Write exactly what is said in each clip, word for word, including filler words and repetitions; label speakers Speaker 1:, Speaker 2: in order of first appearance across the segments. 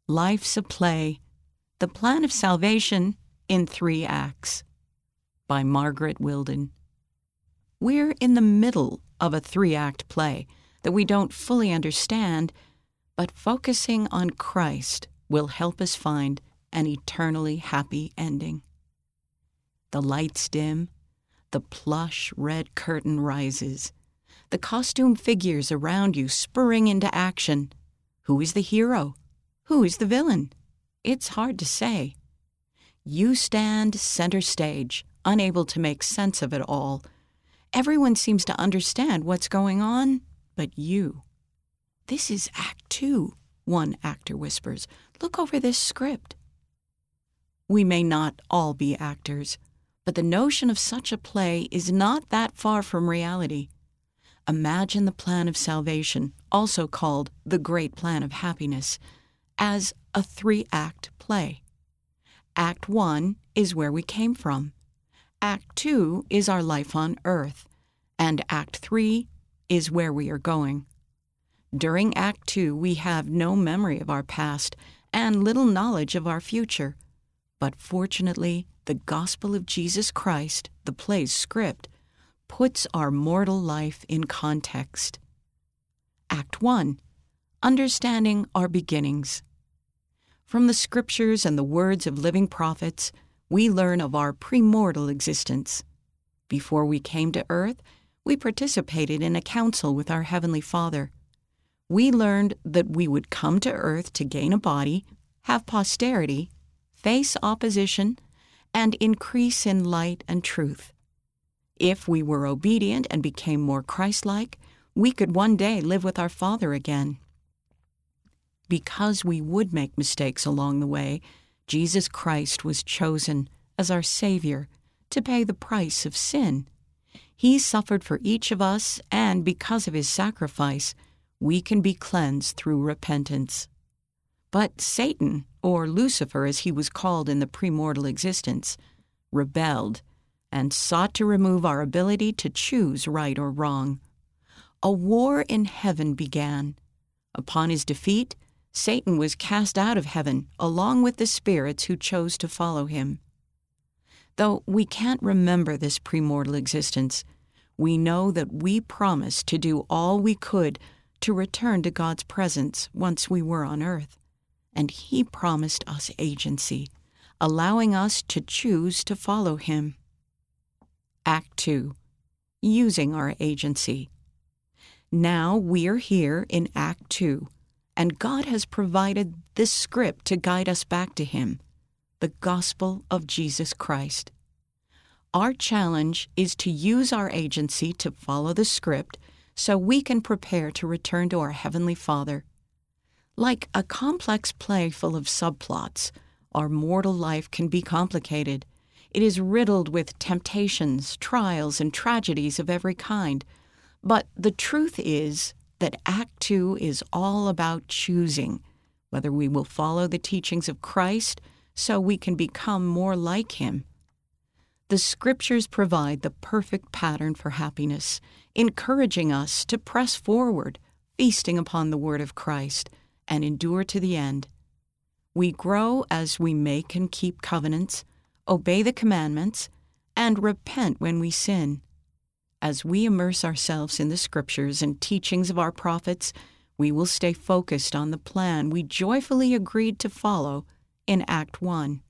Speaker 1: Life's a Play, The Plan of Salvation in Three Acts by Margaret Wilden. We're in the middle of a three-act play that we don't fully understand, but focusing on Christ will help us find an eternally happy ending. The lights dim, the plush red curtain rises, the costume figures around you spurring into action. Who is the hero? Who is the villain? It's hard to say. You stand center stage, unable to make sense of it all. Everyone seems to understand what's going on, but you. This is Act Two, one actor whispers. Look over this script. We may not all be actors, but the notion of such a play is not that far from reality. Imagine the plan of salvation, also called the Great Plan of Happiness, as a three-act play. Act One is where we came from. Act Two is our life on Earth, and Act Three is where we are going. During Act Two, we have no memory of our past and little knowledge of our future. But fortunately, the gospel of Jesus Christ, the play's script, puts our mortal life in context. Act One, understanding our beginnings. From the scriptures and the words of living prophets, we learn of our premortal existence. Before we came to earth, we participated in a council with our Heavenly Father. We learned that we would come to earth to gain a body, have posterity, face opposition, and increase in light and truth. If we were obedient and became more Christ-like, we could one day live with our Father again. Because we would make mistakes along the way, Jesus Christ was chosen as our Savior to pay the price of sin. He suffered for each of us, and because of His sacrifice, we can be cleansed through repentance. But Satan, or Lucifer as he was called in the premortal existence, rebelled and sought to remove our ability to choose right or wrong. A war in heaven began. Upon his defeat, Satan was cast out of heaven along with the spirits who chose to follow him. Though we can't remember this premortal existence, we know that we promised to do all we could to return to God's presence once we were on earth. And He promised us agency, allowing us to choose to follow Him. Act Two, using our agency. Now we are here in Act Two, and God has provided this script to guide us back to Him, the gospel of Jesus Christ. Our challenge is to use our agency to follow the script so we can prepare to return to our Heavenly Father. Like a complex play full of subplots, our mortal life can be complicated. It is riddled with temptations, trials, and tragedies of every kind. But the truth is that Act Two is all about choosing whether we will follow the teachings of Christ so we can become more like Him. The Scriptures provide the perfect pattern for happiness, encouraging us to press forward, feasting upon the Word of Christ, and endure to the end. We grow as we make and keep covenants, obey the commandments, and repent when we sin. As we immerse ourselves in the Scriptures and teachings of our prophets, we will stay focused on the plan we joyfully agreed to follow in Act One.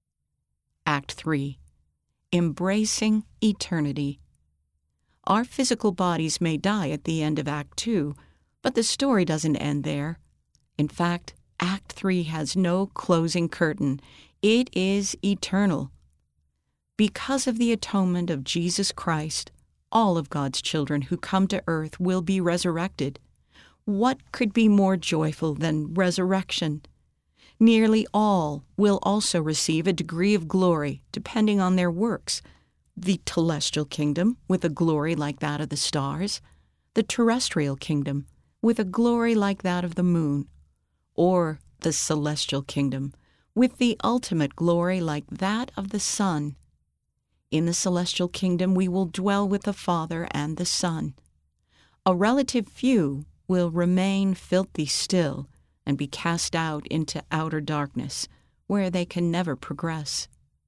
Speaker 1: Act Three, embracing eternity. Our physical bodies may die at the end of Act Two, but the story doesn't end there. In fact, Act Three has no closing curtain. It is eternal. Because of the atonement of Jesus Christ, all of God's children who come to earth will be resurrected. What could be more joyful than resurrection? Nearly all will also receive a degree of glory depending on their works. The telestial kingdom, with a glory like that of the stars. The terrestrial kingdom, with a glory like that of the moon. Or the celestial kingdom, with the ultimate glory like that of the sun. In the celestial kingdom we will dwell with the Father and the Son. A relative few will remain filthy still and be cast out into outer darkness, where they can never progress.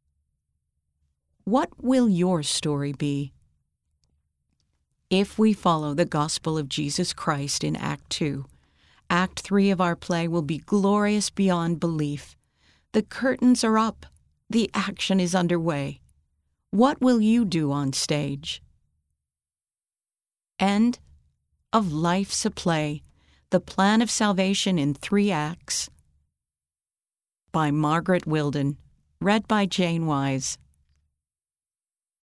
Speaker 1: What will your story be? If we follow the gospel of Jesus Christ in Act Two, Act Three of our play will be glorious beyond belief. The curtains are up. The action is underway. What will you do on stage? End of Life's a Play, The Plan of Salvation in Three Acts, by Margaret Wilden, read by Jane Wise.